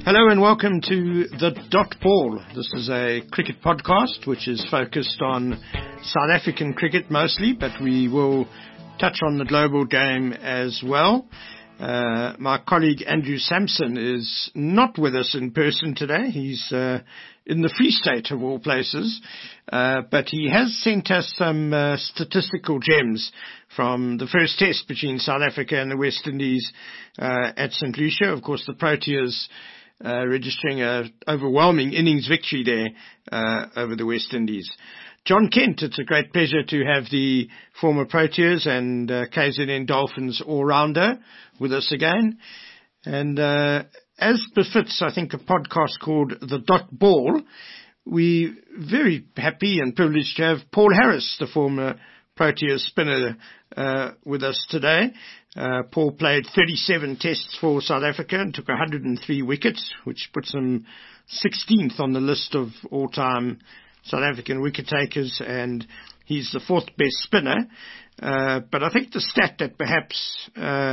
Hello and welcome to The Dot Ball. This is a cricket podcast which is focused on South African cricket mostly, but we will touch on the global game as well. My colleague Andrew Sampson is not with us in person today. He's in the Free State of all places, but he has sent us some statistical gems from the first test between South Africa and the West Indies at St. Lucia. Of course, the Proteas registering an overwhelming innings victory there over the West Indies. John Kent, it's a great pleasure to have the former Proteas and KZN Dolphins all-rounder with us again. And as befits, I think, a podcast called The Dot Ball, we're very happy and privileged to have Paul Harris, the former Proteas spinner, with us today. Paul played 37 tests for South Africa and took 103 wickets, which puts him 16th on the list of all-time South African wicket takers, and he's the fourth best spinner. But I think the stat that perhaps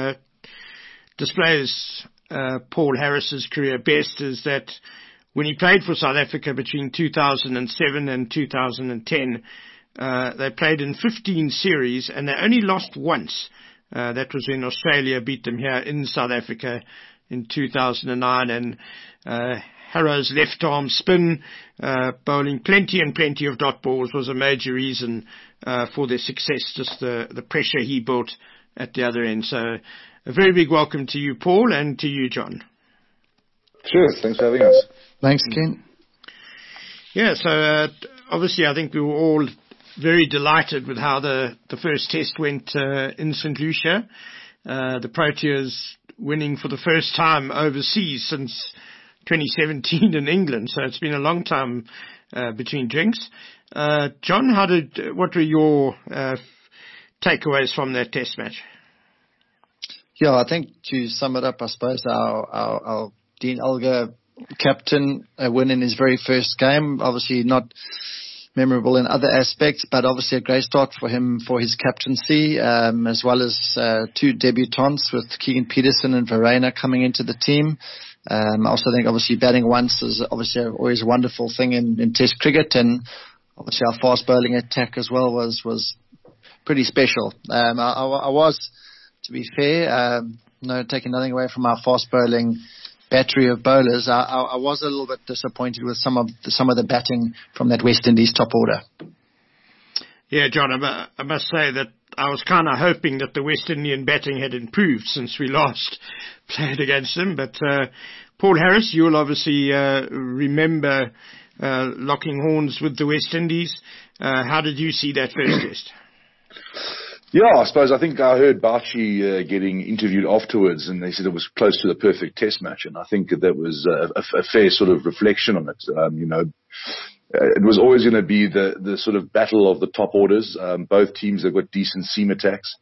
displays Paul Harris's career best is that when he played for South Africa between 2007 and 2010, they played in 15 series and they only lost once. That was when Australia beat them here in South Africa in 2009, and Harrow's left-arm spin, bowling plenty of dot balls, was a major reason for their success, just the pressure he built at the other end. So a very big welcome to you, Paul, and to you, John. Sure, thanks for having us. Thanks, Ken. Yeah, so obviously I think we were all very delighted with how the first test went in St. Lucia. The Proteas winning for the first time overseas since 2017 in England, so it's been a long time between drinks. John, what were your takeaways from that test match? Yeah, I think to sum it up, I suppose our Dean Elgar captain winning his very first game, obviously not memorable in other aspects, but obviously a great start for him for his captaincy, as well as two debutants with Keegan Peterson and Verreynne coming into the team. I also think obviously batting once is obviously always a wonderful thing in Test cricket, and obviously our fast bowling attack as well was pretty special. I was, to be fair, taking nothing away from our fast bowling battery of bowlers, I was a little bit disappointed with some of the batting from that West Indies top order. Yeah, John, I must say that I was kind of hoping that the West Indian batting had improved since we last played against them. But Paul Harris, you'll obviously remember locking horns with the West Indies. How did you see that first test? Yeah, I think I heard Bachi getting interviewed afterwards, and they said it was close to the perfect test match, and I think that was a fair sort of reflection on it. It was always going to be the sort of battle of the top orders. Both teams have got decent seam attacks.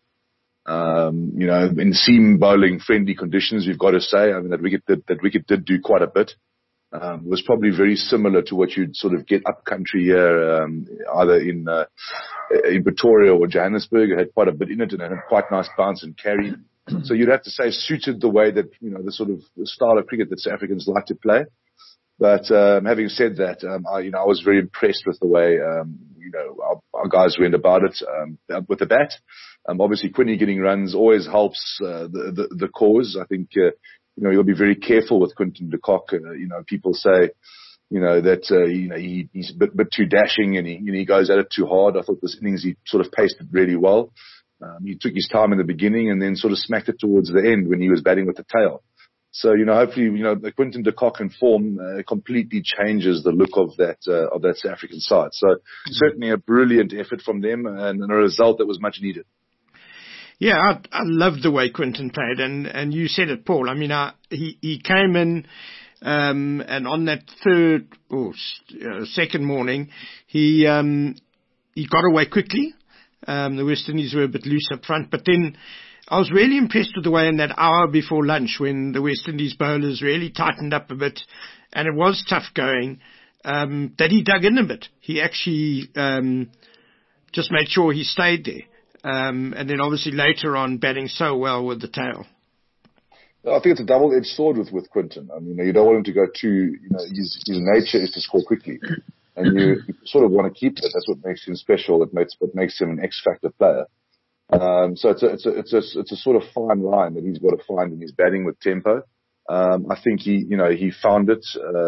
In seam bowling friendly conditions, we've got to say, that wicket did do quite a bit. Was probably very similar to what you'd sort of get up country here, either in Pretoria or Johannesburg. It had quite a bit in it and it had quite nice bounce and carry. So you'd have to say suited the way that, the sort of the style of cricket that South Africans like to play. But having said that, I was very impressed with the way, our guys went about it with the bat. Obviously, Quinny getting runs always helps the cause. I think, you'll be very careful with Quinton de Kock. People say, that he's a bit too dashing and he goes at it too hard. I thought this innings he sort of paced it really well. He took his time in the beginning and then sort of smacked it towards the end when he was batting with the tail. So, hopefully, the Quinton de Kock in form completely changes the look of that South African side. So certainly a brilliant effort from them and a result that was much needed. Yeah, I loved the way Quinton played, and you said it, Paul. He came in, and on that second morning, he got away quickly. The West Indies were a bit loose up front, but then I was really impressed with the way in that hour before lunch when the West Indies bowlers really tightened up a bit, and it was tough going, that he dug in a bit. He actually just made sure he stayed there. And then obviously later on batting so well with the tail. I think it's a double-edged sword with Quinton. I mean, you don't want him to go too, his nature is to score quickly. And you sort of want to keep that. That's what makes him special. What makes him an X-factor player. So it's a sort of fine line that he's got to find in his batting with tempo. I think he found it.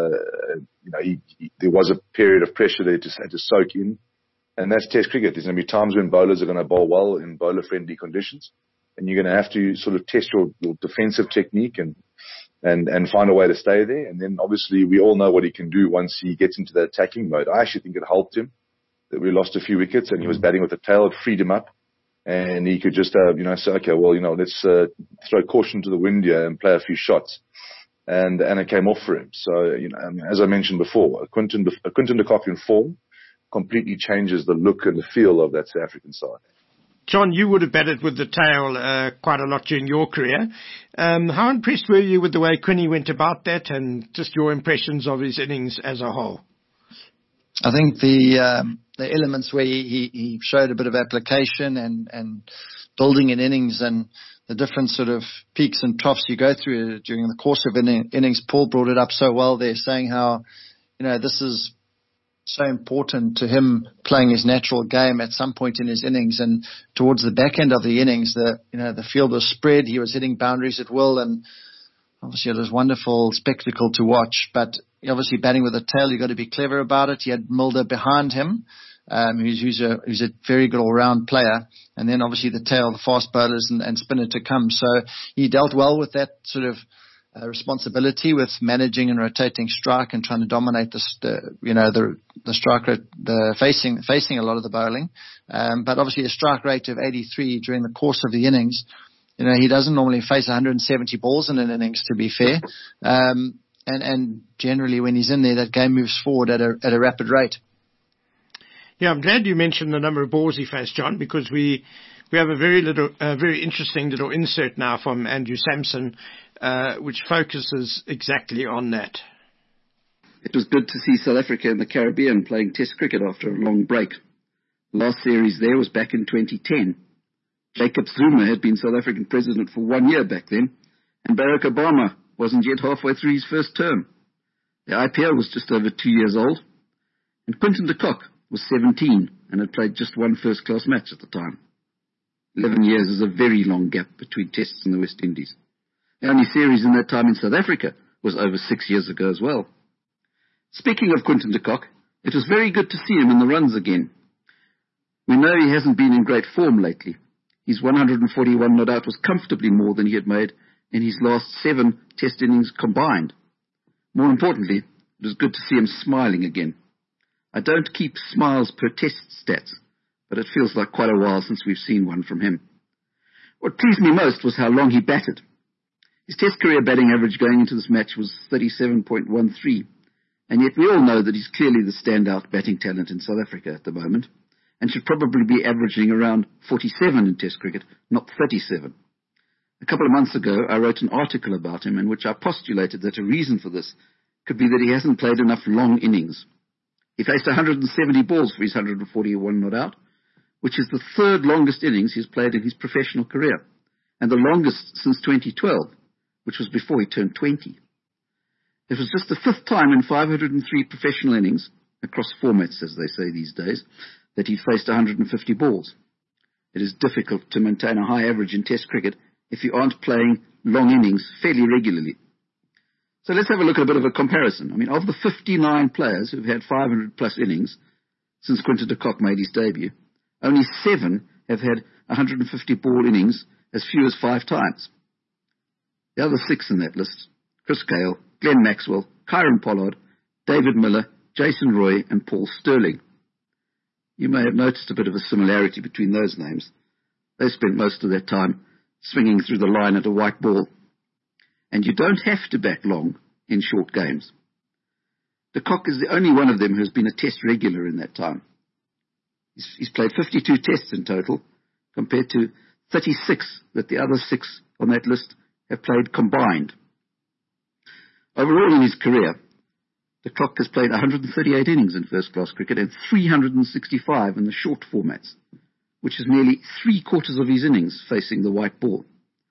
There was a period of pressure that he just had to soak in. And that's Test cricket. There's going to be times when bowlers are going to bowl well in bowler-friendly conditions. And you're going to have to sort of test your defensive technique and find a way to stay there. And then obviously we all know what he can do once he gets into the attacking mode. I actually think it helped him that we lost a few wickets and he was batting with the tail. It freed him up. And he could just, say, okay, well, let's throw caution to the wind here and play a few shots. And it came off for him. So, as I mentioned before, Quinton de Kock in form completely changes the look and the feel of that South African side. John, you would have batted with the tail quite a lot during your career. How impressed were you with the way Quinny went about that and just your impressions of his innings as a whole? I think the elements where he showed a bit of application and building an innings and the different sort of peaks and troughs you go through during the course of innings. Paul brought it up so well there, saying how, this is so important to him playing his natural game at some point in his innings. And towards the back end of the innings, the field was spread. He was hitting boundaries at will, and obviously it was wonderful spectacle to watch. But obviously batting with a tail, you've got to be clever about it. He had Mulder behind him, who's a very good all-round player. And then obviously the tail, the fast bowlers and spinner to come. So he dealt well with that sort of responsibility with managing and rotating strike and trying to dominate the strike rate, facing a lot of the bowling. But obviously a strike rate of 83 during the course of the innings. He doesn't normally face 170 balls in an innings, to be fair. And generally when he's in there, that game moves forward at a rapid rate. Yeah, I'm glad you mentioned the number of balls he faced, John, because we have a very interesting little insert now from Andrew Sampson, which focuses exactly on that. It was good to see South Africa in the Caribbean playing Test cricket after a long break. The last series there was back in 2010. Jacob Zuma had been South African president for 1 year back then, and Barack Obama wasn't yet halfway through his first term. The IPL was just over 2 years old, and Quinton de Kock was 17 and had played just one first-class match at the time. 11 years is a very long gap between Tests in the West Indies. The only series in that time in South Africa was over 6 years ago as well. Speaking of Quinton de Kock, it was very good to see him in the runs again. We know he hasn't been in great form lately. His 141 not out was comfortably more than he had made in his last 7 Test innings combined. More importantly, it was good to see him smiling again. I don't keep smiles per Test stats, but it feels like quite a while since we've seen one from him. What pleased me most was how long he batted. His Test career batting average going into this match was 37.13, and yet we all know that he's clearly the standout batting talent in South Africa at the moment, and should probably be averaging around 47 in Test cricket, not 37. A couple of months ago, I wrote an article about him in which I postulated that a reason for this could be that he hasn't played enough long innings. He faced 170 balls for his 141 not out, which is the third longest innings he's played in his professional career, and the longest since 2012, which was before he turned 20. It was just the 5th time in 503 professional innings, across formats as they say these days, that he faced 150 balls. It is difficult to maintain a high average in Test cricket if you aren't playing long innings fairly regularly. So let's have a look at a bit of a comparison. I mean, of the 59 players who've had 500-plus innings since Quinton de Kock made his debut, only 7 have had 150-ball innings as few as 5 times. The other 6 in that list, Chris Gayle, Glenn Maxwell, Kieron Pollard, David Miller, Jason Roy and Paul Stirling. You may have noticed a bit of a similarity between those names. They spent most of their time swinging through the line at a white ball. And you don't have to bat long in short games. De Kock is the only one of them who has been a Test regular in that time. He's played 52 Tests in total, compared to 36 that the other 6 on that list have played combined. Overall in his career, de Kock has played 138 innings in first-class cricket and 365 in the short formats, which is nearly 3/4 of his innings facing the white ball.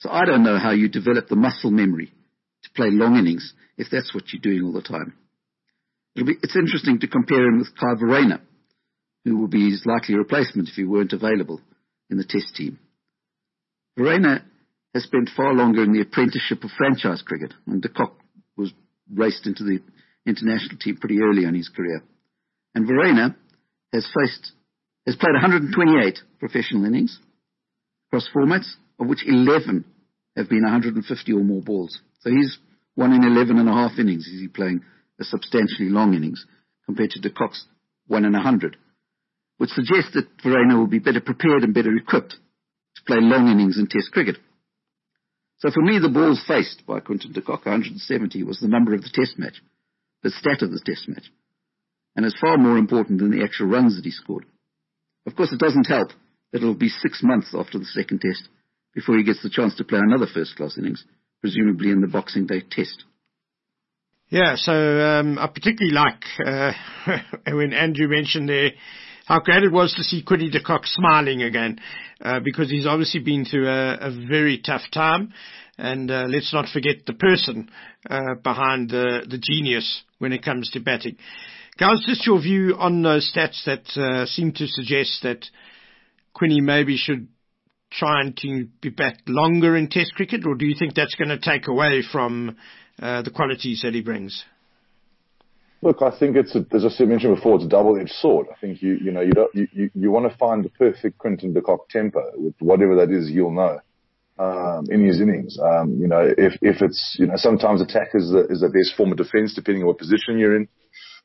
So I don't know how you develop the muscle memory to play long innings if that's what you're doing all the time. It's interesting to compare him with Kai Verreynne, who will be his likely replacement if he weren't available in the Test team. Verreynne has spent far longer in the apprenticeship of franchise cricket, and de Kock was raced into the international team pretty early in his career. And Verreynne has played 128 professional innings across formats, of which 11 have been 150 or more balls. So he's 1 in 11 and a half innings. He's playing a substantially long innings compared to de Kock's 1 in 100, which suggests that Verreynne will be better prepared and better equipped to play long innings in Test cricket. So for me, the balls faced by Quinton de Kock, 170, was the number of the Test match, the stat of the Test match, and is far more important than the actual runs that he scored. Of course, it doesn't help that it'll be 6 months after the second Test before he gets the chance to play another first-class innings, presumably in the Boxing Day Test. Yeah, so I particularly like when Andrew mentioned there how great it was to see Quinty de Kock smiling again, because he's obviously been through a very tough time, and let's not forget the person behind the genius when it comes to batting. Guys, just your view on those stats that seem to suggest that Quinny maybe should try to be back longer in Test cricket, or do you think that's going to take away from the qualities that he brings? Look, I think as I mentioned before, it's a double-edged sword. I think you want to find the perfect Quinton de Kock tempo with whatever that is. You'll know in his innings. If it's sometimes attack is the best form of defence, depending on what position you're in.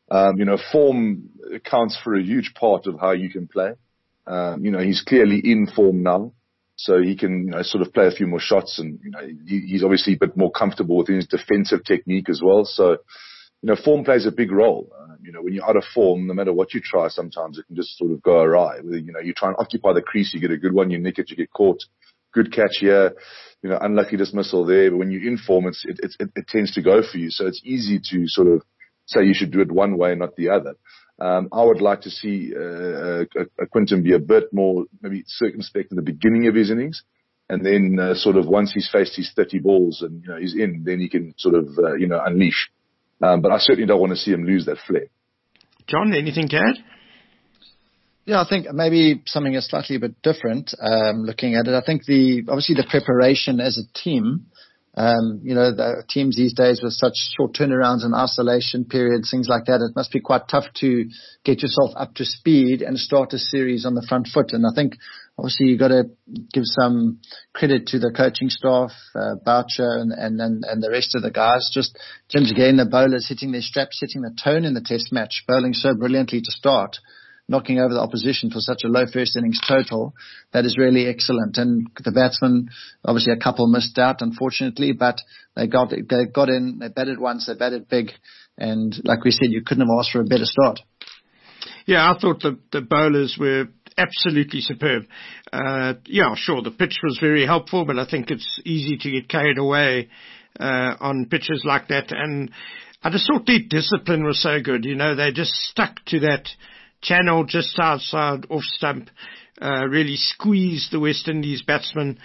Form counts for a huge part of how you can play. He's clearly in form now, so he can sort of play a few more shots, and he's obviously a bit more comfortable with his defensive technique as well. So. Form plays a big role. When you're out of form, no matter what you try, sometimes it can just sort of go awry. You try and occupy the crease, you get a good one, you nick it, you get caught. Good catch here, unlucky dismissal there. But when you're in form, it tends to go for you. So it's easy to sort of say you should do it one way, not the other. I would like to see Quinton be a bit more maybe circumspect in the beginning of his innings. And then sort of once he's faced his 30 balls and he's in, then he can sort of unleash. But I certainly don't want to see him lose that flair. John, anything to add? Yeah, I think maybe something is slightly a bit different, looking at it. I think obviously the preparation as a team, the teams these days with such short turnarounds and isolation periods, things like that, it must be quite tough to get yourself up to speed and start a series on the front foot. And I think obviously you've got to give some credit to the coaching staff, Boucher and the rest of the guys. Just James again, the bowlers hitting their straps, setting the tone in the Test match, bowling so brilliantly to start, knocking over the opposition for such a low first innings total. That is really excellent. And the batsmen, obviously a couple missed out, unfortunately, but they got in, they batted once, they batted big. And like we said, you couldn't have asked for a better start. Yeah, I thought the bowlers were absolutely superb. Sure, the pitch was very helpful, but I think it's easy to get carried away on pitches like that. And I just thought their discipline was so good. They just stuck to that channel just outside off stump, really squeezed the West Indies batsmen,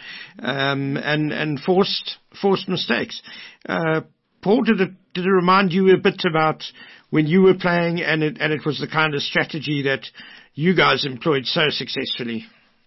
and forced mistakes. Paul, did it remind you a bit about when you were playing, and it was the kind of strategy that you guys employed so successfully?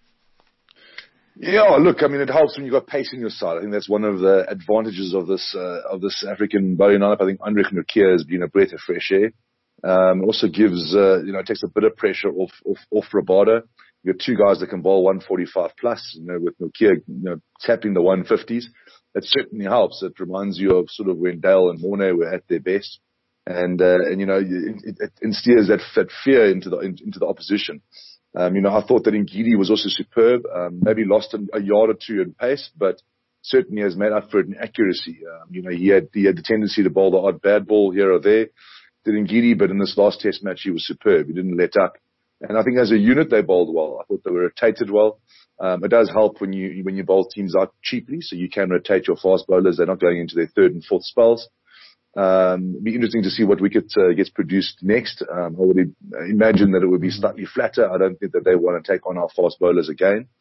Yeah, look, it helps when you've got pace in your side. I think that's one of the advantages of this African bowling lineup. I think Anrich Nortje has been a breath of fresh air. Also gives, it takes a bit of pressure off Rabada. You've got two guys that can bowl 145 plus, with Nortje, tapping the 150s. That certainly helps. It reminds you of sort of when Dale and Mornay were at their best. And it instills that fear into the opposition. I thought that Ngidi was also superb. Maybe lost a yard or two in pace, but certainly has made up for it in accuracy. He had the tendency to bowl the odd bad ball here or there. Did Ngidi, but in this last Test match, he was superb. He didn't let up. And I think as a unit, they bowled well. I thought they were rotated well. It does help when you bowl teams out cheaply, so you can rotate your fast bowlers. They're not going into their third and fourth spells. Be interesting to see what wicket gets produced next. I would imagine that it would be slightly flatter. I don't think that they want to take on our fast bowlers again.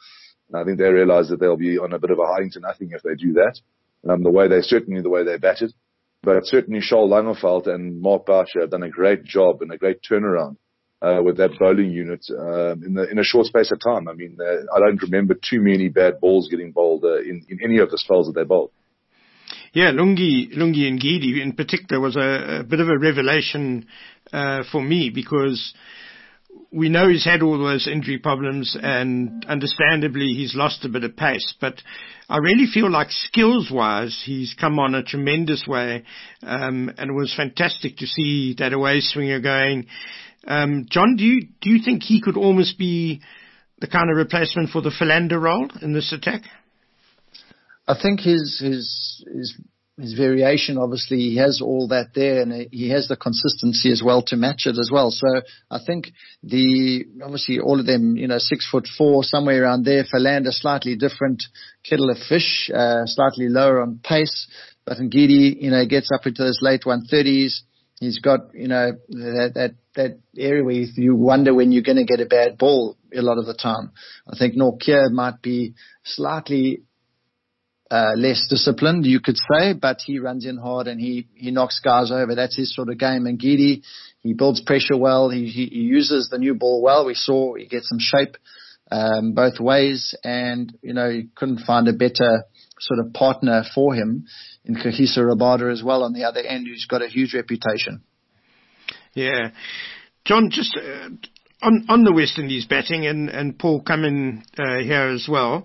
And I think they realise that they'll be on a bit of a hiding to nothing if they do that. The way they batted. But certainly Charles Langeveld and Mark Boucher have done a great job and a great turnaround with that bowling unit in a short space of time. I mean, I don't remember too many bad balls getting bowled in any of the spells that they bowled. Yeah, Lungi Ngidi in particular was a bit of a revelation for me, because we know he's had all those injury problems and understandably he's lost a bit of pace, but I really feel like skills-wise he's come on a tremendous way, and it was fantastic to see that away swinger going. John, do you think he could almost be the kind of replacement for the Philander role in this attack? I think his variation, obviously, he has all that there, and he has the consistency as well to match it as well. So I think obviously all of them, 6'4", somewhere around there. Philander, slightly different kettle of fish, slightly lower on pace. But Ngidi, gets up into those late 130s. He's got, that area where you wonder when you're going to get a bad ball a lot of the time. I think Nortje might be slightly less disciplined, you could say, but he runs in hard and he knocks guys over. That's his sort of game. And Ngidi, he builds pressure well. He uses the new ball well. We saw he gets some shape both ways, and you couldn't find a better sort of partner for him in Kagiso Rabada as well on the other end, who's got a huge reputation. Yeah, John, just on the West Indies batting, and Paul coming here as well.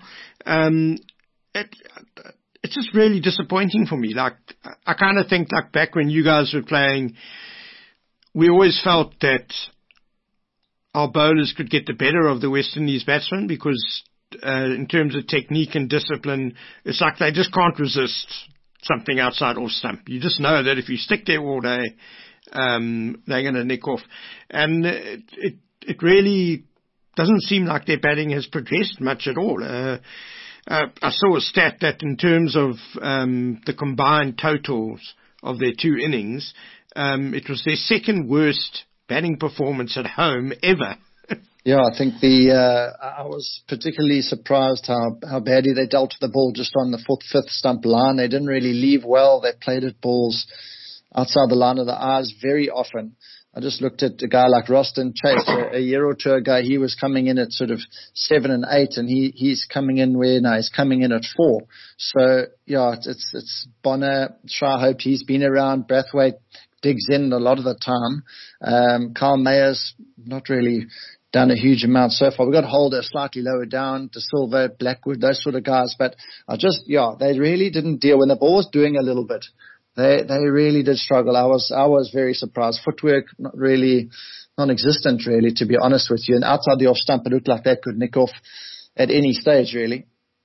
It's just really disappointing for me. Like, I kind of think, like, back when you guys were playing, we always felt that our bowlers could get the better of the West Indies batsmen, because in terms of technique and discipline, it's like they just can't resist something outside off stump. You just know that if you stick there all day, they're going to nick off. And it really doesn't seem like their batting has progressed much at all. I saw a stat that in terms of the combined totals of their two innings, it was their second worst batting performance at home ever. Yeah, I think I was particularly surprised how badly they dealt with the ball just on the fourth, fifth stump line. They didn't really leave well. They played at balls outside the line of the eyes very often. I just looked at a guy like Roston Chase a year or two ago. He was coming in at sort of 7 and 8, and he's coming in he's coming in at 4. So yeah, it's Bonner. Shah hoped he's been around. Brathwaite digs in a lot of the time. Kyle Mayer's not really done a huge amount so far. We've got Holder slightly lower down, De Silva, Blackwood, those sort of guys. But they really didn't deal when the ball was doing a little bit. They really did struggle. I was very surprised. Footwork not really non-existent, really, to be honest with you. And outside the off stump, it looked like that could nick off at any stage, really.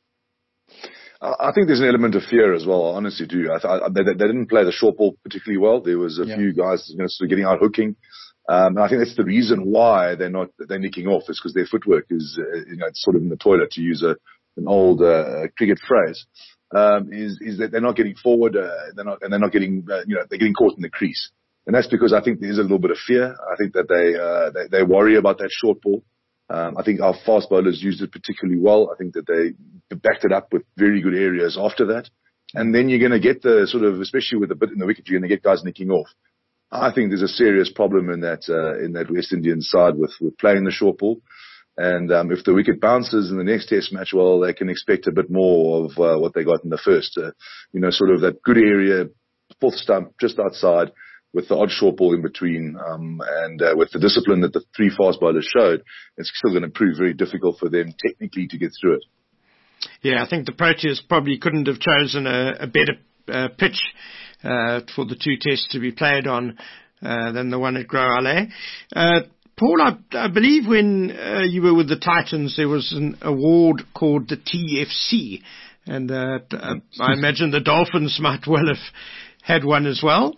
I think there's an element of fear as well. I honestly do. They didn't play the short ball particularly well. There was a few guys sort of getting out hooking. And I think that's the reason why they're nicking off, is because their footwork is it's sort of in the toilet, to use an old cricket phrase. Is that they're not getting forward, they're not getting they're getting caught in the crease, and that's because I think there's a little bit of fear. I think that they worry about that short ball. I think our fast bowlers used it particularly well. I think that they backed it up with very good areas after that, and then you're going to get the sort of, especially with a bit in the wicket, you're going to get guys nicking off. I think there's a serious problem in that West Indian side with playing the short ball. And if the wicket bounces in the next test match, well, they can expect a bit more of what they got in the first. Sort of that good area, fourth stump, just outside, with the odd short ball in between. And with the discipline that the three fast bowlers showed, it's still going to prove very difficult for them technically to get through it. Yeah, I think the Proteas probably couldn't have chosen a better pitch for the two tests to be played on than the one at Gros Allais. Paul, I believe when you were with the Titans, there was an award called the TFC, and I imagine the Dolphins might well have had one as well.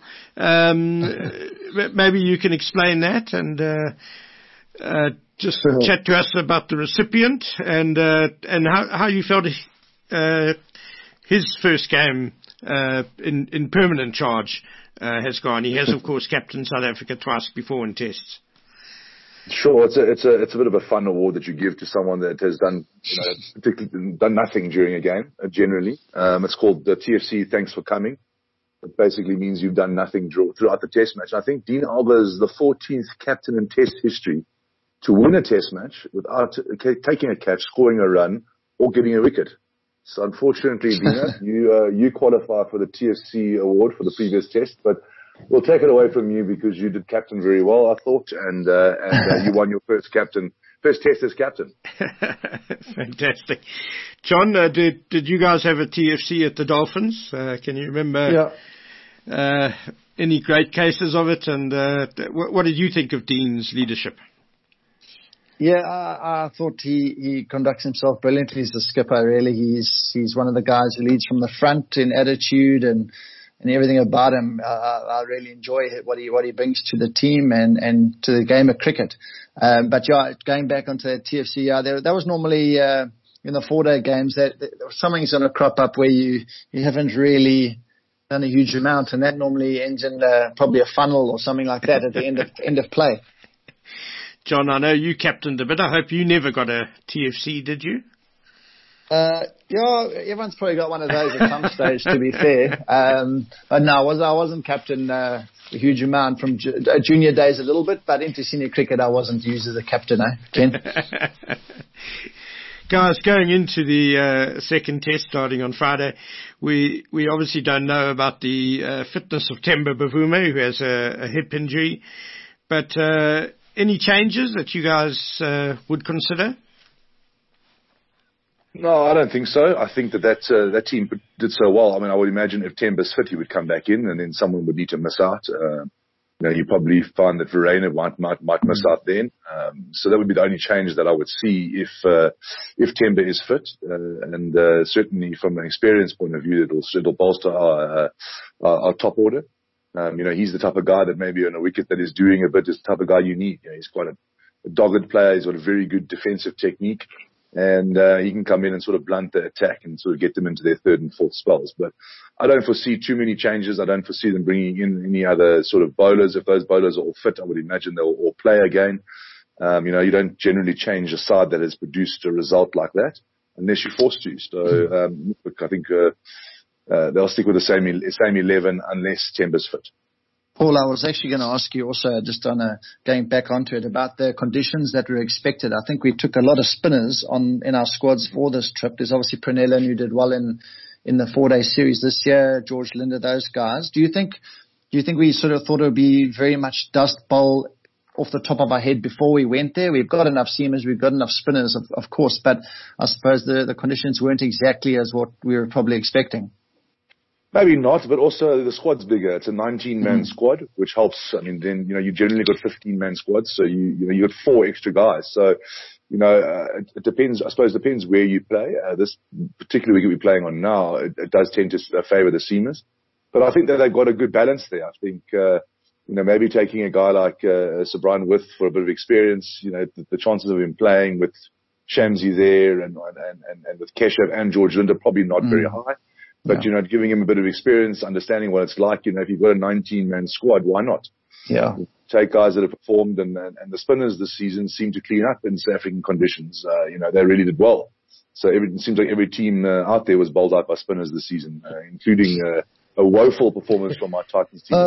Maybe you can explain that and just chat to us about the recipient and how you felt his first game in permanent charge has gone. He has, of course, captained South Africa twice before in tests. Sure, it's a bit of a fun award that you give to someone that has done, particularly done nothing during a game. Generally, it's called the TFC Thanks for Coming. It basically means you've done nothing throughout the Test match. I think Dean Alba is the 14th captain in Test history to win a Test match without taking a catch, scoring a run, or getting a wicket. So unfortunately, Dina, you qualify for the TFC award for the previous Test, but we'll take it away from you because you did captain very well, I thought, and you won your first Test as captain. Fantastic. John, did you guys have a TFC at the Dolphins? Can you remember any great cases of it? And what did you think of Dean's leadership? Yeah, I thought he conducts himself brilliantly as a skipper. Really, he's one of the guys who leads from the front in attitude and everything about him. I really enjoy what he brings to the team and to the game of cricket. But yeah, going back onto TFC, that was normally in the 4-day games that something's going to crop up where you haven't really done a huge amount, and that normally ends in probably a funnel or something like that at the end of play. John, I know you captained a bit. I hope you never got a TFC, did you? Yeah, everyone's probably got one of those at some stage, to be fair. But no, I wasn't captain a huge amount from junior days a little bit, but into senior cricket I wasn't used as a captain, Ken? Guys, going into the second Test starting on Friday, we obviously don't know about the fitness of Themba Bavuma, who has a hip injury, but any changes that you guys would consider? No, I don't think so. I think that team did so well. I mean, I would imagine if Themba's fit, he would come back in, and then someone would need to miss out. You probably find that Verreynne might miss out then. So that would be the only change that I would see if Themba is fit. And certainly from an experience point of view, it'll bolster our top order. He's the type of guy that maybe on a wicket that is doing a bit is the type of guy you need. He's quite a dogged player. He's got a very good defensive technique. And he can come in and sort of blunt the attack and sort of get them into their third and fourth spells. But I don't foresee too many changes. I don't foresee them bringing in any other sort of bowlers. If those bowlers are all fit, I would imagine they'll all play again. You don't generally change a side that has produced a result like that unless you're forced to. So I think they'll stick with the same 11 unless Themba's fit. Paul, I was actually going to ask you also, just going back onto it, about the conditions that were expected. I think we took a lot of spinners in our squads for this trip. There's obviously Pranellen, who did well in the 4-day series this year, George Linder, those guys. Do you think we sort of thought it would be very much dust bowl off the top of our head before we went there? We've got enough seamers, we've got enough spinners, of course, but I suppose the conditions weren't exactly as what we were probably expecting. Maybe not, but also the squad's bigger. It's a 19-man squad, which helps. I mean, then, you generally got 15-man squads, so you got 4 extra guys. So, it depends, I suppose, depends where you play. This particular week we're playing on now, it does tend to favor the seamers. But I think that they've got a good balance there. I think, maybe taking a guy like Sir Brian With for a bit of experience, the chances of him playing with Shamsi there and with Keshav and George Linder probably not very high. But, giving him a bit of experience, understanding what it's like, if you've got a 19-man squad, why not? Yeah. Take guys that have performed, and the spinners this season seem to clean up in South African conditions. They really did well. So it seems like every team out there was bowled out by spinners this season, including a woeful performance from our Titans team.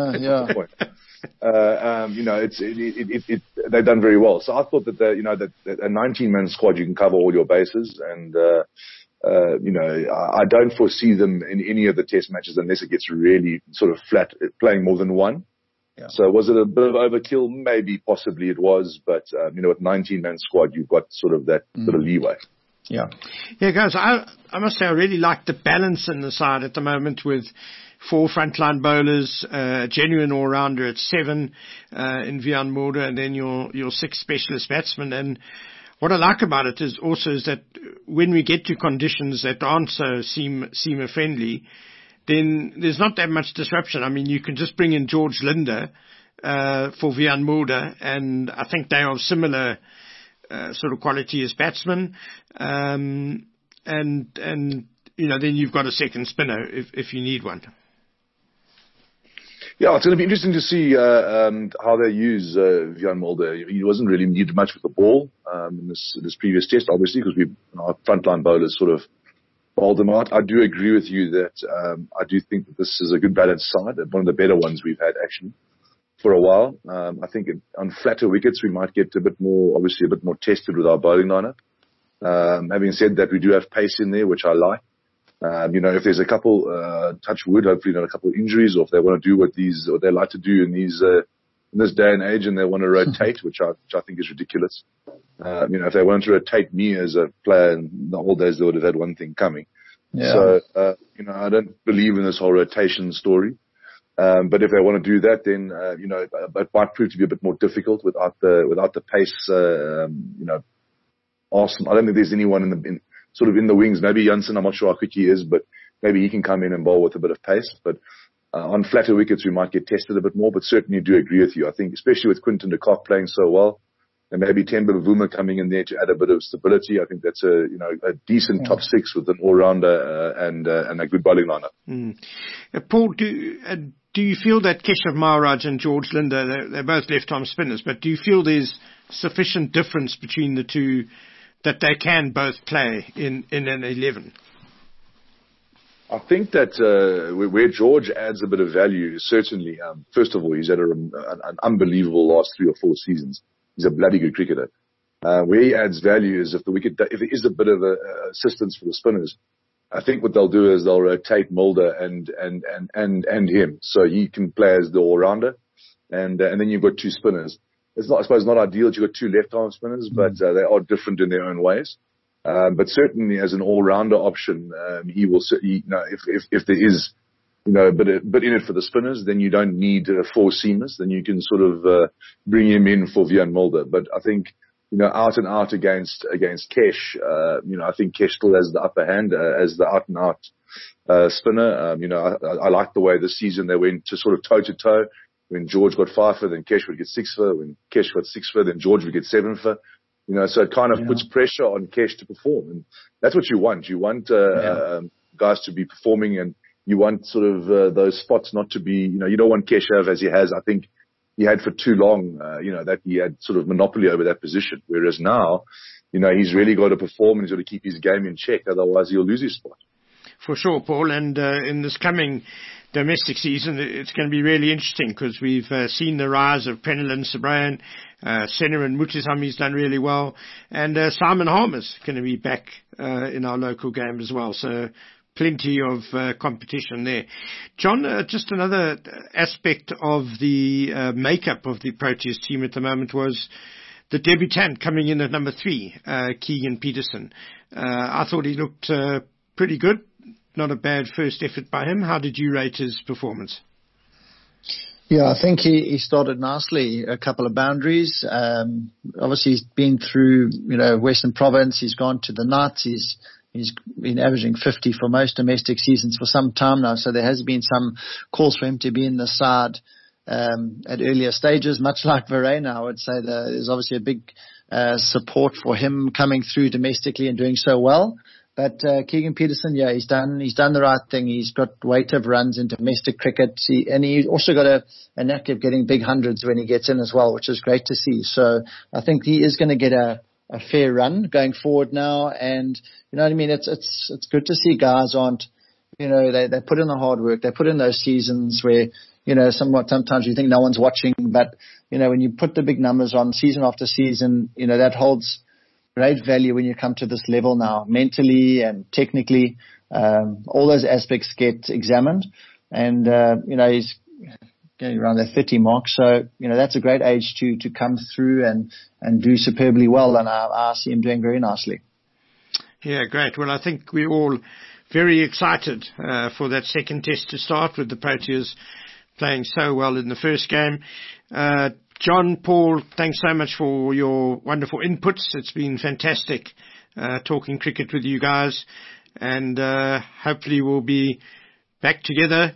They've done very well. So I thought that a 19-man squad, you can cover all your bases, and I don't foresee them in any of the Test matches unless it gets really sort of flat, playing more than one. Yeah. So was it a bit of overkill? Maybe, possibly it was, but with 19-man squad, you've got sort of that sort of leeway. Yeah. Yeah, guys, I must say I really like the balance in the side at the moment with 4 frontline bowlers, genuine all-rounder at 7 in Wiaan Mulder, and then your 6 specialist batsmen. And what I like about it is that when we get to conditions that aren't so seamer friendly, then there's not that much disruption. I mean, you can just bring in George Linder for Wiaan Mulder, and I think they are similar sort of quality as batsmen. And then you've got a second spinner if you need one. Yeah, it's going to be interesting to see how they use Jan Mulder. He wasn't really needed much with the ball in this previous test, obviously, because our frontline bowlers sort of bowled them out. I do agree with you that I do think that this is a good balanced side, one of the better ones we've had actually for a while. I think on flatter wickets we might get obviously a bit more tested with our bowling lineup. Having said that, we do have pace in there, which I like. If there's a couple, touch wood, hopefully not a couple of injuries, or if they want to do what they like to do in this day and age, and they want to rotate, which I think is ridiculous. If they wanted to rotate me as a player in the old days, they would have had one thing coming. Yeah. So, I don't believe in this whole rotation story. But if they want to do that, then, it might prove to be a bit more difficult without the pace, Arsenal. I don't think there's anyone in the wings. Maybe Jansen, I'm not sure how quick he is, but maybe he can come in and bowl with a bit of pace. But on flatter wickets, we might get tested a bit more, but certainly do agree with you. I think, especially with Quinton de Kock playing so well, and maybe Themba Bavuma coming in there to add a bit of stability, I think that's a decent top six with an all-rounder and a good bowling lineup. Paul, do you feel that Keshav Maharaj and George Linder, they're both left-arm spinners, but do you feel there's sufficient difference between the two that they can both play in an 11? I think that where George adds a bit of value, certainly, first of all, he's had an unbelievable last 3 or 4 seasons. He's a bloody good cricketer. Where he adds value is if there is a bit of assistance for the spinners. I think what they'll do is they'll rotate Mulder and him, so he can play as the all-rounder, and then you've got 2 spinners. It's not, I suppose, not ideal that you've got 2 left-arm spinners, but they are different in their own ways. But certainly as an all-rounder option, he will certainly, if there is, a bit in it for the spinners, then you don't need 4 seamers. Then you can sort of bring him in for Wiaan Mulder. But I think, out and out against Kesh, I think Kesh still has the upper hand as the out and out spinner. I like the way this season they went to sort of toe to toe. When George got 5 for, then Kesh would get 6 for. When Kesh got 6 for, then George would get 7 for. So it kind of puts pressure on Kesh to perform, and that's what you want. You want guys to be performing, and you want sort of those spots not to be. You don't want Keshav as he has. I think he had for too long. That he had sort of monopoly over that position. Whereas now, he's really got to perform and he's got to keep his game in check. Otherwise, he'll lose his spot. For sure, Paul. And in this coming domestic season, it's going to be really interesting because we've seen the rise of Prenelin Sabrayan, Senaran Mutisami's done really well, and Simon Harmer's going to be back in our local game as well. So plenty of competition there. John, just another aspect of the makeup of the Proteas team at the moment was the debutant coming in at number 3, Keegan Petersen. I thought he looked pretty good. Not a bad first effort by him. How did you rate his performance? Yeah, I think he started nicely. A couple of boundaries. Obviously, he's been through, Western Province. He's gone to the Knights. He's been averaging 50 for most domestic seasons for some time now. So there has been some calls for him to be in the side at earlier stages, much like Verreynne. I would say there's obviously a big support for him coming through domestically and doing so well. But Keegan Petersen, he's done the right thing. He's got weight of runs in domestic cricket, and he's also got a knack of getting big hundreds when he gets in as well, which is great to see. So I think he is going to get a fair run going forward now. And you know what I mean? It's good to see guys aren't, they put in the hard work. They put in those seasons where, sometimes you think no one's watching, but when you put the big numbers on season after season, that holds great value when you come to this level now, mentally and technically. All those aspects get examined, and he's getting around the 30 mark, so that's a great age to come through and do superbly well, and I see him doing very nicely. Yeah, great. Well, I think we're all very excited for that second test to start with the Proteas playing so well in the first game. John, Paul, thanks so much for your wonderful inputs. It's been fantastic talking cricket with you guys, and hopefully we'll be back together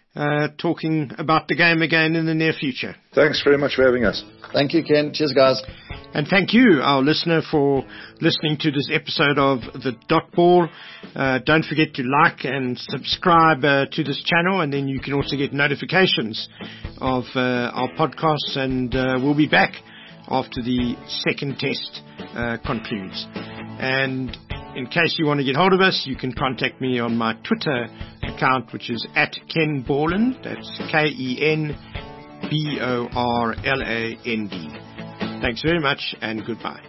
talking about the game again in the near future. Thanks very much for having us. Thank you, Ken. Cheers, guys. And thank you, our listener, for listening to this episode of The Dot Ball. Don't forget to like and subscribe to this channel, and then you can also get notifications of our podcasts, and we'll be back after the second test concludes. And in case you want to get hold of us, you can contact me on my Twitter account, which is @Ken Borland. That's KenBorland. Thanks very much, and goodbye.